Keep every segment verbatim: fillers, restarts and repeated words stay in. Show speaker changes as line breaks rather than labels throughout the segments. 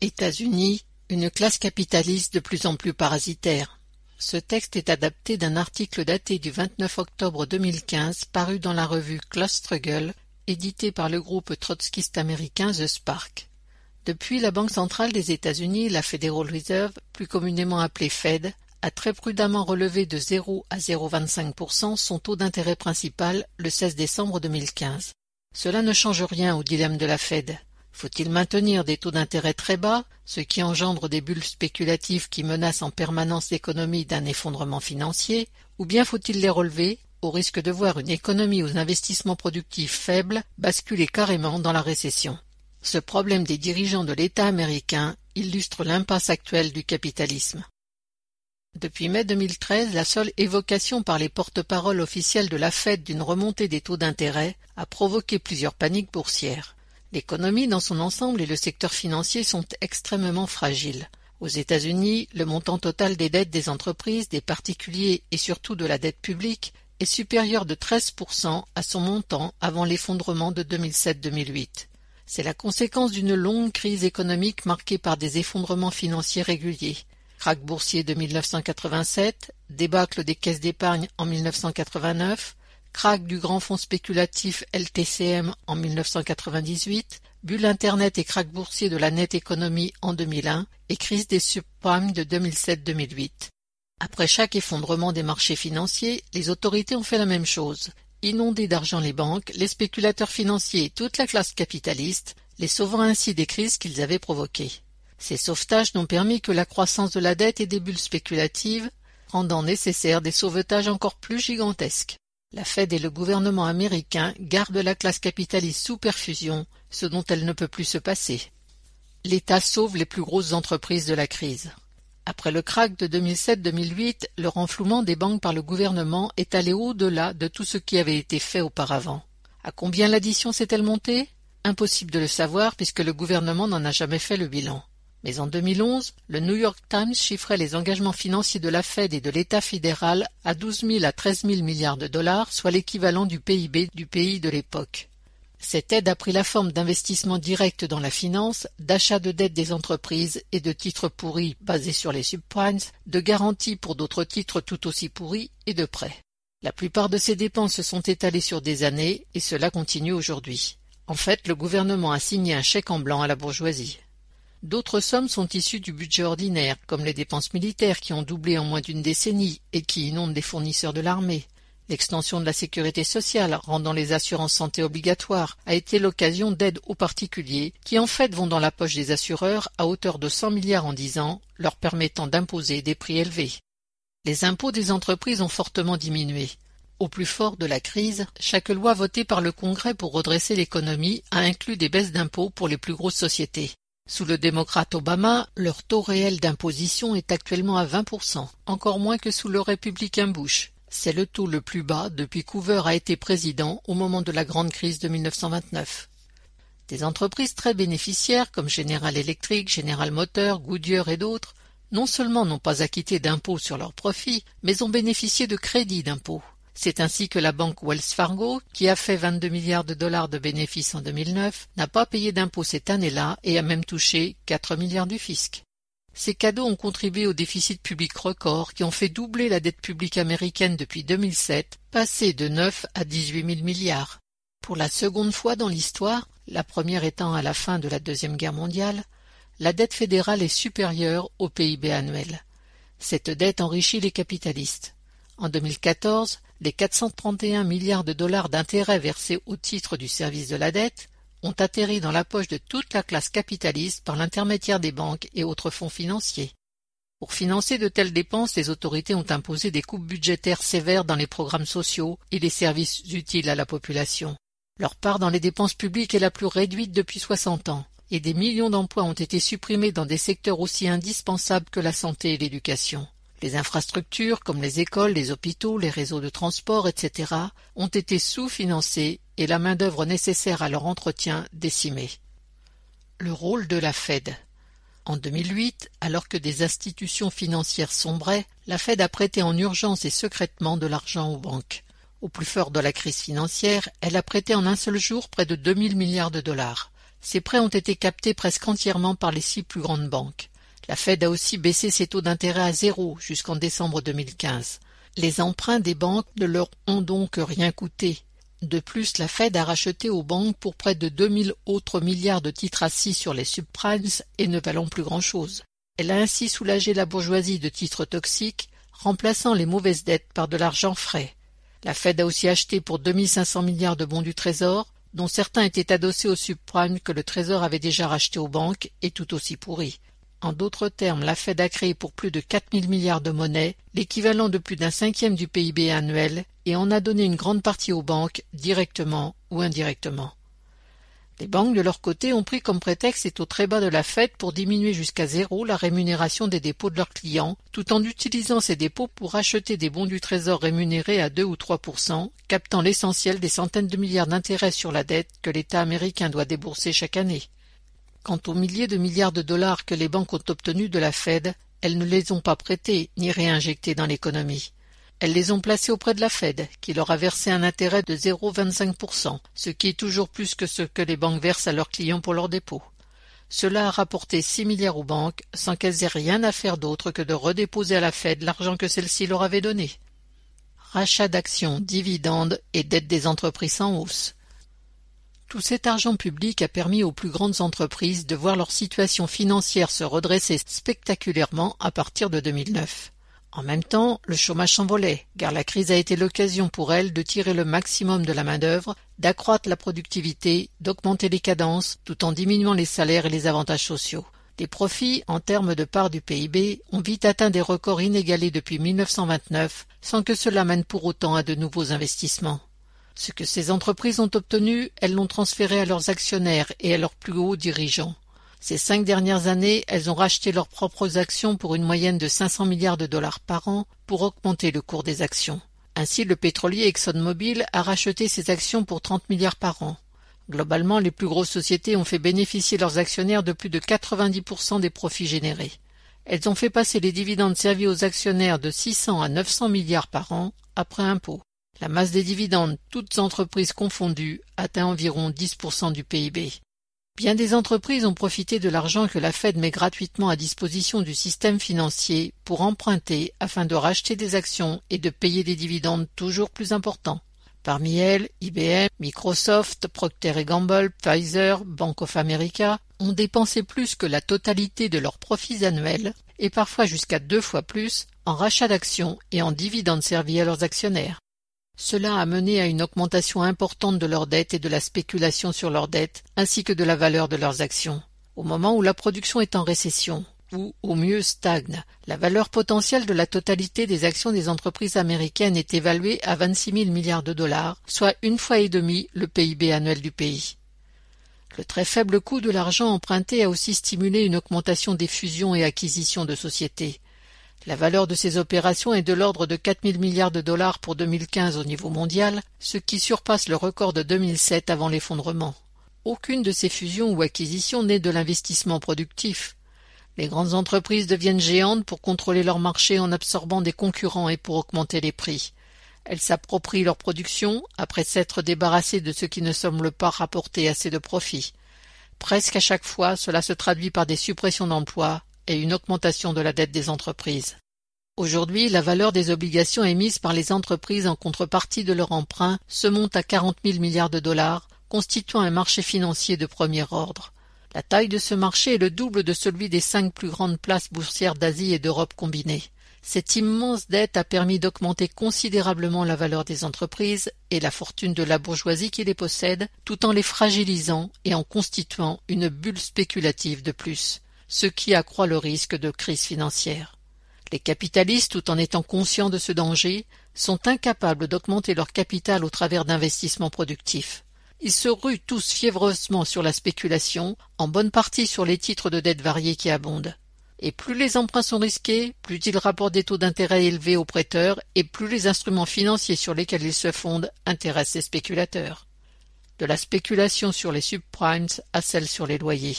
États-Unis, une classe capitaliste de plus en plus parasitaire. Ce texte est adapté d'un article daté du vingt-neuf octobre deux mille quinze paru dans la revue Class Struggle, édité par le groupe trotskiste américain The Spark. Depuis, la Banque centrale des États-Unis, la Federal Reserve, plus communément appelée Fed, a très prudemment relevé de zéro à zéro virgule vingt-cinq pour cent son taux d'intérêt principal le seize décembre deux mille quinze. Cela ne change rien au dilemme de la Fed. Faut-il maintenir des taux d'intérêt très bas, ce qui engendre des bulles spéculatives qui menacent en permanence l'économie d'un effondrement financier, ou bien faut-il les relever, au risque de voir une économie aux investissements productifs faibles basculer carrément dans la récession? Ce problème des dirigeants de l'État américain illustre l'impasse actuelle du capitalisme. Depuis mai deux mille treize, la seule évocation par les porte-paroles officiels de la Fed d'une remontée des taux d'intérêt a provoqué plusieurs paniques boursières. L'économie dans son ensemble et le secteur financier sont extrêmement fragiles. Aux États-Unis, le montant total des dettes des entreprises, des particuliers et surtout de la dette publique est supérieur de treize pour cent à son montant avant l'effondrement de deux mille sept deux mille huit. C'est la conséquence d'une longue crise économique marquée par des effondrements financiers réguliers. Krach boursier de mille neuf cent quatre-vingt-sept, débâcle des caisses d'épargne en mille neuf cent quatre-vingt-neuf, krach du grand fonds spéculatif L T C M en mille neuf cent quatre-vingt-dix-huit, bulle Internet et krach boursier de la net economy en deux mille un et crise des subprimes de deux mille sept deux mille huit. Après chaque effondrement des marchés financiers, les autorités ont fait la même chose. Inondé d'argent les banques, les spéculateurs financiers et toute la classe capitaliste, les sauvant ainsi des crises qu'ils avaient provoquées. Ces sauvetages n'ont permis que la croissance de la dette et des bulles spéculatives, rendant nécessaire des sauvetages encore plus gigantesques. La Fed et le gouvernement américain gardent la classe capitaliste sous perfusion, ce dont elle ne peut plus se passer. L'État sauve les plus grosses entreprises de la crise. Après le krach de deux mille sept deux mille huit, le renflouement des banques par le gouvernement est allé au-delà de tout ce qui avait été fait auparavant. À combien l'addition s'est-elle montée? Impossible de le savoir puisque le gouvernement n'en a jamais fait le bilan. Mais en deux mille onze, le New York Times chiffrait les engagements financiers de la Fed et de l'État fédéral à douze mille à treize mille milliards de dollars, soit l'équivalent du P I B du pays de l'époque. Cette aide a pris la forme d'investissements directs dans la finance, d'achats de dettes des entreprises et de titres pourris basés sur les subprimes, de garanties pour d'autres titres tout aussi pourris et de prêts. La plupart de ces dépenses se sont étalées sur des années et cela continue aujourd'hui. En fait, le gouvernement a signé un chèque en blanc à la bourgeoisie. D'autres sommes sont issues du budget ordinaire, comme les dépenses militaires qui ont doublé en moins d'une décennie et qui inondent les fournisseurs de l'armée. L'extension de la sécurité sociale, rendant les assurances santé obligatoires, a été l'occasion d'aides aux particuliers qui en fait vont dans la poche des assureurs à hauteur de cent milliards en dix ans, leur permettant d'imposer des prix élevés. Les impôts des entreprises ont fortement diminué. Au plus fort de la crise, chaque loi votée par le Congrès pour redresser l'économie a inclus des baisses d'impôts pour les plus grosses sociétés. Sous le démocrate Obama, leur taux réel d'imposition est actuellement à vingt pour cent, encore moins que sous le républicain Bush. C'est le taux le plus bas depuis qu'Hoover a été président au moment de la grande crise de mille neuf cent vingt-neuf. Des entreprises très bénéficiaires comme General Electric, General Motors, Goodyear et d'autres, non seulement n'ont pas acquitté d'impôts sur leurs profits, mais ont bénéficié de crédits d'impôts. C'est ainsi que la banque Wells Fargo, qui a fait vingt-deux milliards de dollars de bénéfices en deux mille neuf, n'a pas payé d'impôts cette année-là et a même touché quatre milliards du fisc. Ces cadeaux ont contribué au déficit public record qui ont fait doubler la dette publique américaine depuis deux mille sept, passée de neuf à dix-huit mille milliards. Pour la seconde fois dans l'histoire, la première étant à la fin de la Deuxième Guerre mondiale, la dette fédérale est supérieure au P I B annuel. Cette dette enrichit les capitalistes. En deux mille quatorze, les quatre cent trente et un milliards de dollars d'intérêts versés au titre du service de la dette ont atterri dans la poche de toute la classe capitaliste par l'intermédiaire des banques et autres fonds financiers. Pour financer de telles dépenses, les autorités ont imposé des coupes budgétaires sévères dans les programmes sociaux et les services utiles à la population. Leur part dans les dépenses publiques est la plus réduite depuis soixante ans, et des millions d'emplois ont été supprimés dans des secteurs aussi indispensables que la santé et l'éducation. Les infrastructures, comme les écoles, les hôpitaux, les réseaux de transport, et cetera, ont été sous-financées et la main-d'œuvre nécessaire à leur entretien décimée. Le rôle de la Fed. En deux mille huit, alors que des institutions financières sombraient, la Fed a prêté en urgence et secrètement de l'argent aux banques. Au plus fort de la crise financière, elle a prêté en un seul jour près de deux mille milliards de dollars. Ces prêts ont été captés presque entièrement par les six plus grandes banques. La Fed a aussi baissé ses taux d'intérêt à zéro jusqu'en décembre deux mille quinze. Les emprunts des banques ne leur ont donc rien coûté. De plus, la Fed a racheté aux banques pour près de deux mille autres milliards de titres assis sur les subprimes et ne valant plus grand-chose. Elle a ainsi soulagé la bourgeoisie de titres toxiques, remplaçant les mauvaises dettes par de l'argent frais. La Fed a aussi acheté pour deux mille cinq cents milliards de bons du Trésor, dont certains étaient adossés aux subprimes que le Trésor avait déjà rachetés aux banques et tout aussi pourris. En d'autres termes, la Fed a créé pour plus de quatre mille milliards de monnaie, l'équivalent de plus d'un cinquième du P I B annuel, et en a donné une grande partie aux banques, directement ou indirectement. Les banques, de leur côté, ont pris comme prétexte les taux très bas de la Fed pour diminuer jusqu'à zéro la rémunération des dépôts de leurs clients, tout en utilisant ces dépôts pour acheter des bons du Trésor rémunérés à deux ou trois pour cent, captant l'essentiel des centaines de milliards d'intérêts sur la dette que l'État américain doit débourser chaque année. Quant aux milliers de milliards de dollars que les banques ont obtenus de la Fed, elles ne les ont pas prêtés ni réinjectés dans l'économie. Elles les ont placés auprès de la Fed, qui leur a versé un intérêt de zéro virgule vingt-cinq pour cent, ce qui est toujours plus que ce que les banques versent à leurs clients pour leurs dépôts. Cela a rapporté six milliards aux banques, sans qu'elles aient rien à faire d'autre que de redéposer à la Fed l'argent que celle-ci leur avait donné. Rachat d'actions, dividendes et dettes des entreprises en hausse. Tout cet argent public a permis aux plus grandes entreprises de voir leur situation financière se redresser spectaculairement à partir de deux mille neuf. En même temps, le chômage s'envolait, car la crise a été l'occasion pour elles de tirer le maximum de la main-d'œuvre, d'accroître la productivité, d'augmenter les cadences, tout en diminuant les salaires et les avantages sociaux. Les profits, en termes de part du P I B, ont vite atteint des records inégalés depuis mille neuf cent vingt-neuf, sans que cela mène pour autant à de nouveaux investissements. Ce que ces entreprises ont obtenu, elles l'ont transféré à leurs actionnaires et à leurs plus hauts dirigeants. Ces cinq dernières années, elles ont racheté leurs propres actions pour une moyenne de cinq cents milliards de dollars par an pour augmenter le cours des actions. Ainsi, le pétrolier ExxonMobil a racheté ses actions pour trente milliards par an. Globalement, les plus grosses sociétés ont fait bénéficier leurs actionnaires de plus de quatre-vingt-dix pour cent des profits générés. Elles ont fait passer les dividendes servis aux actionnaires de six cents à neuf cents milliards par an après impôt. La masse des dividendes, toutes entreprises confondues, atteint environ dix pour cent du P I B. Bien des entreprises ont profité de l'argent que la Fed met gratuitement à disposition du système financier pour emprunter afin de racheter des actions et de payer des dividendes toujours plus importants. Parmi elles, I B M, Microsoft, Procter et Gamble, Pfizer, Bank of America ont dépensé plus que la totalité de leurs profits annuels et parfois jusqu'à deux fois plus en rachat d'actions et en dividendes servis à leurs actionnaires. Cela a mené à une augmentation importante de leurs dettes et de la spéculation sur leurs dettes, ainsi que de la valeur de leurs actions. Au moment où la production est en récession, ou au mieux stagne, la valeur potentielle de la totalité des actions des entreprises américaines est évaluée à vingt-six mille milliards de dollars, soit une fois et demie le P I B annuel du pays. Le très faible coût de l'argent emprunté a aussi stimulé une augmentation des fusions et acquisitions de sociétés. La valeur de ces opérations est de l'ordre de quatre mille milliards de dollars pour deux mille quinze au niveau mondial, ce qui surpasse le record de deux mille sept avant l'effondrement. Aucune de ces fusions ou acquisitions n'est de l'investissement productif. Les grandes entreprises deviennent géantes pour contrôler leur marché en absorbant des concurrents et pour augmenter les prix. Elles s'approprient leur production après s'être débarrassées de ce qui ne semble pas rapporter assez de profit. Presque à chaque fois, cela se traduit par des suppressions d'emplois et une augmentation de la dette des entreprises. Aujourd'hui, la valeur des obligations émises par les entreprises en contrepartie de leur emprunt se monte à quarante mille milliards de dollars, constituant un marché financier de premier ordre. La taille de ce marché est le double de celui des cinq plus grandes places boursières d'Asie et d'Europe combinées. Cette immense dette a permis d'augmenter considérablement la valeur des entreprises et la fortune de la bourgeoisie qui les possède, tout en les fragilisant et en constituant une bulle spéculative de plus, ce qui accroît le risque de crise financière. Les capitalistes, tout en étant conscients de ce danger, sont incapables d'augmenter leur capital au travers d'investissements productifs. Ils se ruent tous fiévreusement sur la spéculation, en bonne partie sur les titres de dette variés qui abondent. Et plus les emprunts sont risqués, plus ils rapportent des taux d'intérêt élevés aux prêteurs, et plus les instruments financiers sur lesquels ils se fondent intéressent les spéculateurs. De la spéculation sur les subprimes à celle sur les loyers.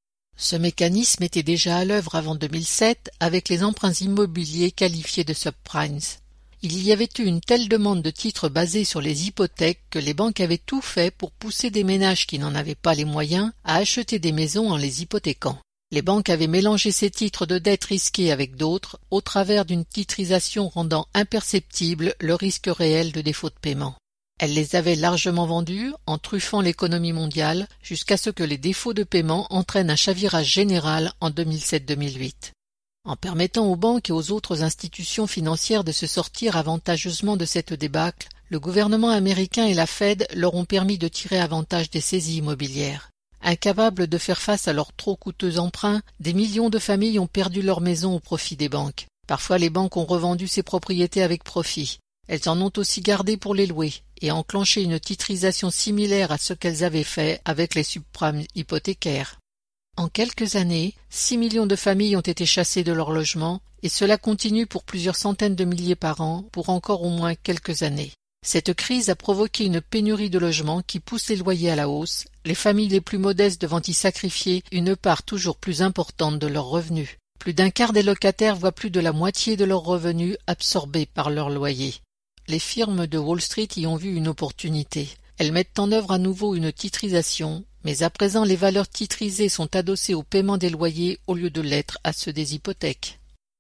Ce mécanisme était déjà à l'œuvre avant deux mille sept avec les emprunts immobiliers qualifiés de subprimes. Il y avait eu une telle demande de titres basés sur les hypothèques que les banques avaient tout fait pour pousser des ménages qui n'en avaient pas les moyens à acheter des maisons en les hypothéquant. Les banques avaient mélangé ces titres de dette risqués avec d'autres au travers d'une titrisation rendant imperceptible le risque réel de défaut de paiement. Elles les avaient largement vendus en truffant l'économie mondiale jusqu'à ce que les défauts de paiement entraînent un chavirage général en deux mille sept deux mille huit. En permettant aux banques et aux autres institutions financières de se sortir avantageusement de cette débâcle, le gouvernement américain et la Fed leur ont permis de tirer avantage des saisies immobilières. Incapables de faire face à leurs trop coûteux emprunts, des millions de familles ont perdu leur maison au profit des banques. Parfois les banques ont revendu ces propriétés avec profit. Elles en ont aussi gardé pour les louer et enclenché une titrisation similaire à ce qu'elles avaient fait avec les subprimes hypothécaires. En quelques années, six millions de familles ont été chassées de leur logement et cela continue pour plusieurs centaines de milliers par an pour encore au moins quelques années. Cette crise a provoqué une pénurie de logements qui pousse les loyers à la hausse, les familles les plus modestes devant y sacrifier une part toujours plus importante de leurs revenus. Plus d'un quart des locataires voient plus de la moitié de leurs revenus absorbés par leurs loyers. Les firmes de Wall Street y ont vu une opportunité. Elles mettent en œuvre à nouveau une titrisation, mais à présent les valeurs titrisées sont adossées au paiement des loyers au lieu de l'être à ceux des hypothèques.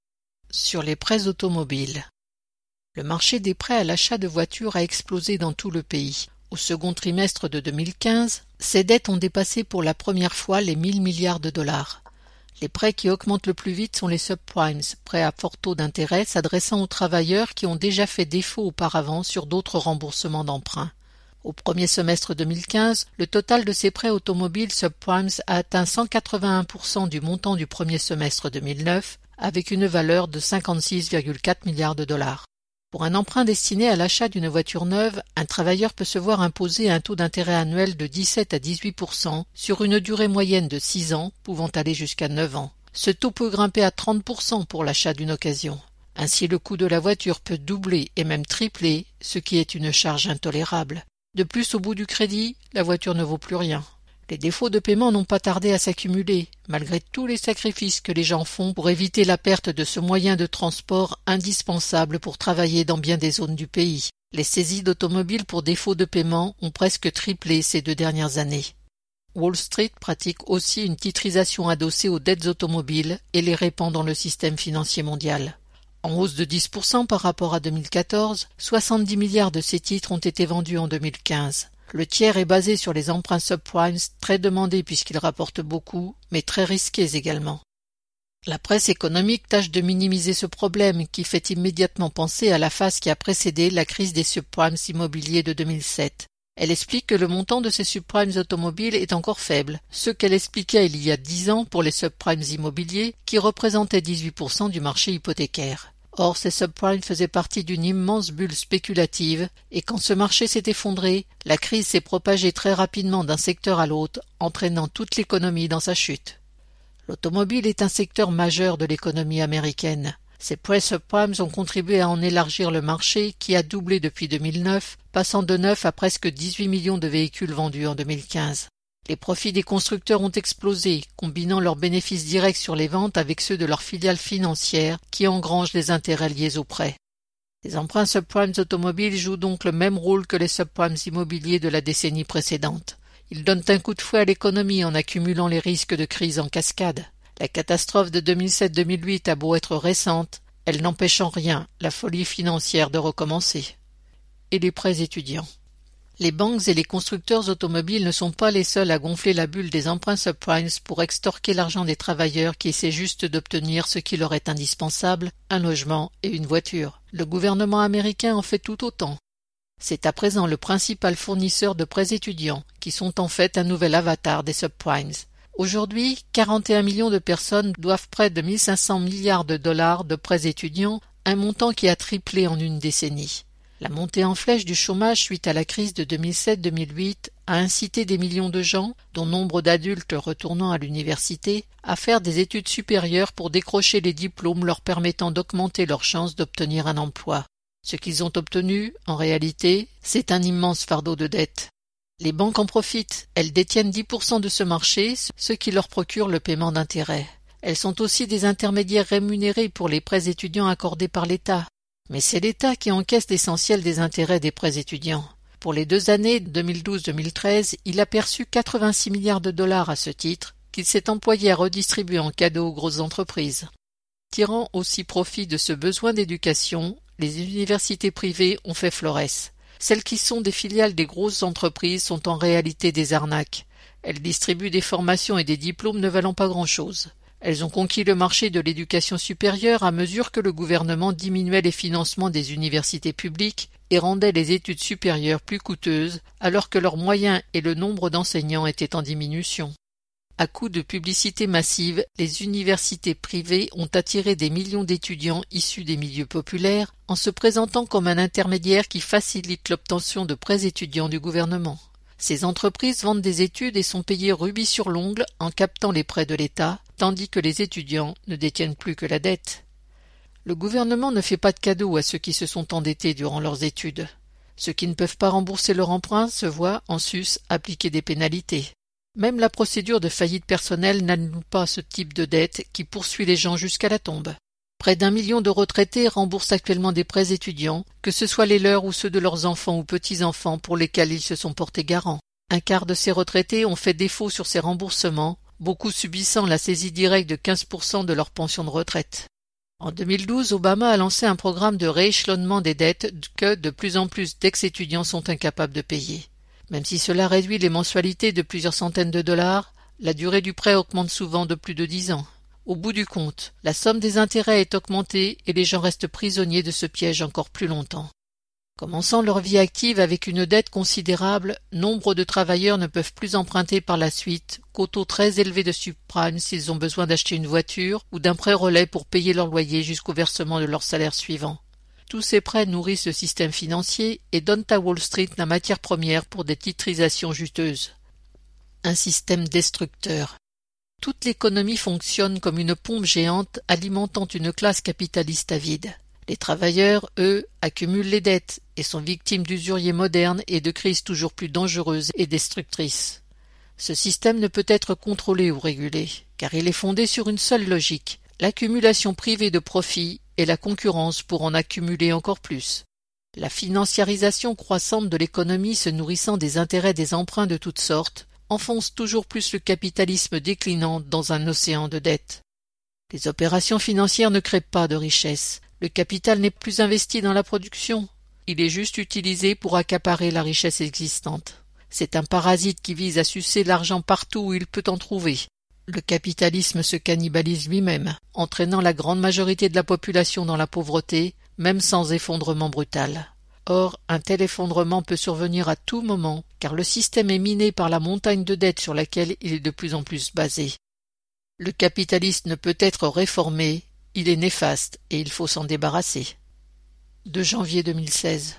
Sur les prêts automobiles. Le marché des prêts à l'achat de voitures a explosé dans tout le pays. Au second trimestre de deux mille quinze, ces dettes ont dépassé pour la première fois les mille milliards de dollars. Les prêts qui augmentent le plus vite sont les subprimes, prêts à fort taux d'intérêt s'adressant aux travailleurs qui ont déjà fait défaut auparavant sur d'autres remboursements d'emprunts. Au premier semestre deux mille quinze, le total de ces prêts automobiles subprimes a atteint cent quatre-vingt-un pour cent du montant du premier semestre deux mille neuf, avec une valeur de cinquante-six virgule quatre milliards de dollars. Pour un emprunt destiné à l'achat d'une voiture neuve, un travailleur peut se voir imposer un taux d'intérêt annuel de dix-sept à dix-huit pour cent sur une durée moyenne de six ans, pouvant aller jusqu'à neuf ans. Ce taux peut grimper à trente pour cent pour l'achat d'une occasion. Ainsi, le coût de la voiture peut doubler et même tripler, ce qui est une charge intolérable. De plus, au bout du crédit, la voiture ne vaut plus rien. Les défauts de paiement n'ont pas tardé à s'accumuler, malgré tous les sacrifices que les gens font pour éviter la perte de ce moyen de transport indispensable pour travailler dans bien des zones du pays. Les saisies d'automobiles pour défaut de paiement ont presque triplé ces deux dernières années. Wall Street pratique aussi une titrisation adossée aux dettes automobiles et les répand dans le système financier mondial. En hausse de dix pour cent par rapport à deux mille quatorze, soixante-dix milliards de ces titres ont été vendus en deux mille quinze. Le tiers est basé sur les emprunts subprimes, très demandés puisqu'ils rapportent beaucoup, mais très risqués également. La presse économique tâche de minimiser ce problème qui fait immédiatement penser à la phase qui a précédé la crise des subprimes immobiliers de deux mille sept. Elle explique que le montant de ces subprimes automobiles est encore faible, ce qu'elle expliquait il y a dix ans pour les subprimes immobiliers qui représentaient dix-huit pour cent du marché hypothécaire. Or, ces subprimes faisaient partie d'une immense bulle spéculative, et quand ce marché s'est effondré, la crise s'est propagée très rapidement d'un secteur à l'autre, entraînant toute l'économie dans sa chute. L'automobile est un secteur majeur de l'économie américaine. Ces prêts subprimes ont contribué à en élargir le marché qui a doublé depuis deux mille neuf, passant de neuf à presque dix-huit millions de véhicules vendus en deux mille quinze. Les profits des constructeurs ont explosé, combinant leurs bénéfices directs sur les ventes avec ceux de leurs filiales financières qui engrangent les intérêts liés aux prêts. Les emprunts subprimes automobiles jouent donc le même rôle que les subprimes immobiliers de la décennie précédente. Ils donnent un coup de fouet à l'économie en accumulant les risques de crise en cascade. La catastrophe de deux mille sept deux mille huit a beau être récente, elle n'empêche en rien la folie financière de recommencer. Et les prêts étudiants. Les banques et les constructeurs automobiles ne sont pas les seuls à gonfler la bulle des emprunts subprimes pour extorquer l'argent des travailleurs qui essaient juste d'obtenir ce qui leur est indispensable, un logement et une voiture. Le gouvernement américain en fait tout autant. C'est à présent le principal fournisseur de prêts étudiants, qui sont en fait un nouvel avatar des subprimes. Aujourd'hui, quarante et un millions de personnes doivent près de mille cinq cents milliards de dollars de prêts étudiants, un montant qui a triplé en une décennie. La montée en flèche du chômage suite à la crise de deux mille sept deux mille huit a incité des millions de gens, dont nombre d'adultes retournant à l'université, à faire des études supérieures pour décrocher les diplômes leur permettant d'augmenter leurs chances d'obtenir un emploi. Ce qu'ils ont obtenu, en réalité, c'est un immense fardeau de dette. Les banques en profitent, elles détiennent dix pour cent de ce marché, ce qui leur procure le paiement d'intérêts. Elles sont aussi des intermédiaires rémunérés pour les prêts étudiants accordés par l'État. Mais c'est l'État qui encaisse l'essentiel des intérêts des prêts étudiants. Pour les deux années deux mille douze deux mille treize, il a perçu quatre-vingt-six milliards de dollars à ce titre, qu'il s'est employé à redistribuer en cadeaux aux grosses entreprises. Tirant aussi profit de ce besoin d'éducation, les universités privées ont fait florès. Celles qui sont des filiales des grosses entreprises sont en réalité des arnaques. Elles distribuent des formations et des diplômes ne valant pas grand-chose. Elles ont conquis le marché de l'éducation supérieure à mesure que le gouvernement diminuait les financements des universités publiques et rendait les études supérieures plus coûteuses, alors que leurs moyens et le nombre d'enseignants étaient en diminution. À coup de publicité massive, les universités privées ont attiré des millions d'étudiants issus des milieux populaires en se présentant comme un intermédiaire qui facilite l'obtention de prêts étudiants du gouvernement. Ces entreprises vendent des études et sont payées rubis sur l'ongle en captant les prêts de l'État, tandis que les étudiants ne détiennent plus que la dette. Le gouvernement ne fait pas de cadeaux à ceux qui se sont endettés durant leurs études. Ceux qui ne peuvent pas rembourser leur emprunt se voient, en sus, appliquer des pénalités. Même la procédure de faillite personnelle n'annule pas ce type de dette qui poursuit les gens jusqu'à la tombe. Près d'un million de retraités remboursent actuellement des prêts étudiants, que ce soit les leurs ou ceux de leurs enfants ou petits-enfants pour lesquels ils se sont portés garants. Un quart de ces retraités ont fait défaut sur ces remboursements, beaucoup subissant la saisie directe de quinze pour cent de leur pension de retraite. En deux mille douze, Obama a lancé un programme de rééchelonnement des dettes que de plus en plus d'ex-étudiants sont incapables de payer. Même si cela réduit les mensualités de plusieurs centaines de dollars, la durée du prêt augmente souvent de plus de dix ans. Au bout du compte, la somme des intérêts est augmentée et les gens restent prisonniers de ce piège encore plus longtemps. Commençant leur vie active avec une dette considérable, nombre de travailleurs ne peuvent plus emprunter par la suite qu'au taux très élevé de subprime s'ils ont besoin d'acheter une voiture ou d'un prêt relais pour payer leur loyer jusqu'au versement de leur salaire suivant. Tous ces prêts nourrissent le système financier et donnent à Wall Street la matière première pour des titrisations juteuses. Un système destructeur. Toute l'économie fonctionne comme une pompe géante alimentant une classe capitaliste avide. Les travailleurs, eux, accumulent les dettes et sont victimes d'usuriers modernes et de crises toujours plus dangereuses et destructrices. Ce système ne peut être contrôlé ou régulé, car il est fondé sur une seule logique, l'accumulation privée de profits et la concurrence pour en accumuler encore plus. La financiarisation croissante de l'économie se nourrissant des intérêts des emprunts de toutes sortes enfonce toujours plus le capitalisme déclinant dans un océan de dettes. Les opérations financières ne créent pas de richesse. Le capital n'est plus investi dans la production. Il est juste utilisé pour accaparer la richesse existante. C'est un parasite qui vise à sucer l'argent partout où il peut en trouver. Le capitalisme se cannibalise lui-même, entraînant la grande majorité de la population dans la pauvreté, même sans effondrement brutal. Or, un tel effondrement peut survenir à tout moment, car le système est miné par la montagne de dettes sur laquelle il est de plus en plus basé. Le capitalisme ne peut être réformé, il est néfaste et il faut s'en débarrasser. deux janvier deux mille seize.